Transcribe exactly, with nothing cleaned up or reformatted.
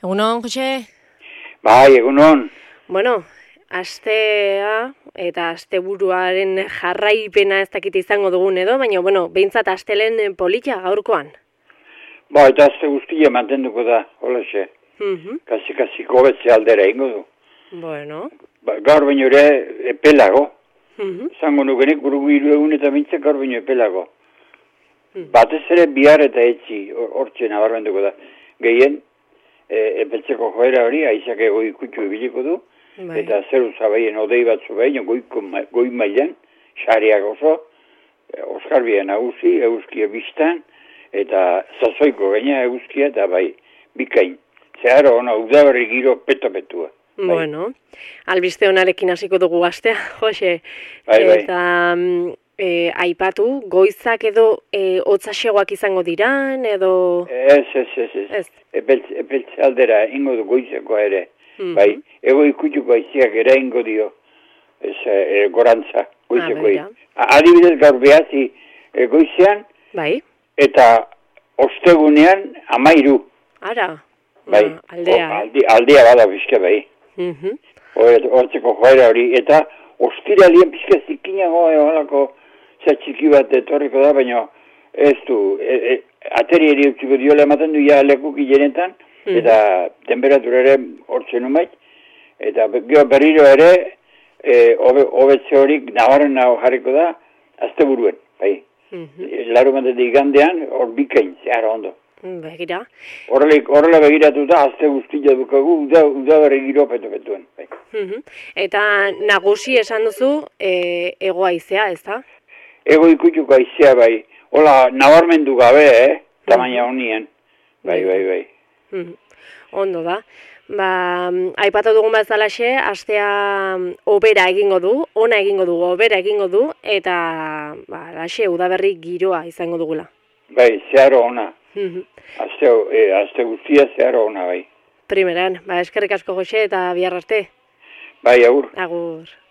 Egunon, Jose? Bai, egunon. Bueno, astea eta asteburuaren jarraipena ez dakit izango dugun edo, baina, bueno, behintzat astelen polita gaurkoan. Ba, eta azte guztia mantenduko da, holaxe. Mhm. Kasi-kasi gobetze aldera ingo du. Bueno. Ba, gaur baino ere epelago. Mhm. Zango nukenik burugu hiru egun eta mintzak gaur baino epelago. Mhm. Batez ere bihar eta etzi, hortxe nabarmenduko da. Gehien, e, epeltzeko joera hori, aizak ego ikutxu ibiliko du. Bai. Eta zeru zabaien odei batzu behin, goiko, goi mailan, xariak oso, Oskarbia nagusi, eguzkia biztan, eta zazoiko gaina eguzkia, eta bai, bikain. Zeharo ona, udaberri giro peto-petua. Bai. Bueno, albiste honarekin hasiko dugu astea, Jose. Bai, bai. Eta mm, e, aipatu, goizak edo e, hotzaxegoak izango diran, edo... Ez, ez, ez, ez. Ez. Epeltze, epeltze aldera ingo du goizakoa ere. Mhm. Bai, ego ikutuko aiziak ere ingo dio, ez, e, gorantza, goizakoi. Ah, Adibidez gaur behazi e, goizean, Bai, eta ostegunean amairu. ara, Bai, ah, aldea, o, aldi, aldea bada pixka bai. Mhm. Hortzeko joera hori, eta ostiralien pixka zikinago eolako za txiki bat etorriko da, baina ez du, e, e, aterieri utziko diola ematen du ja lekuki jenetan, Mhm. eta temperatura ere hortzen umait, eta gero berriro ere, e, obe, obetze horik nabarren nago jarriko da, azte buruen, bai. Mhm. Laru batetik igandean, hor bikain, zehara ondo. Begira. Horrela, horrela begiratuta, azte guztia dukagu, uda, uda berri giro peto-petuen. Bai. Mhm. Eta nagusi esan duzu e, ego haizea, ez da? Ego ikutuko aizea bai, hola, nabarmendu gabe, eh, tamaina honien. Bai, bai, bai. Mhm. Ondo da. Ba, aipatu dugun bezalaxe, astea obera egingo du, ona egingo du, obera egingo du, eta ba, laxe udaberri giroa izango dugula. Bai, zeharo ona. Mhm. Azte, e, azte guztia zeharo ona bai. Primeran, ba, eskerrik asko Jose eta bihar arte. Bai, agur. Agur.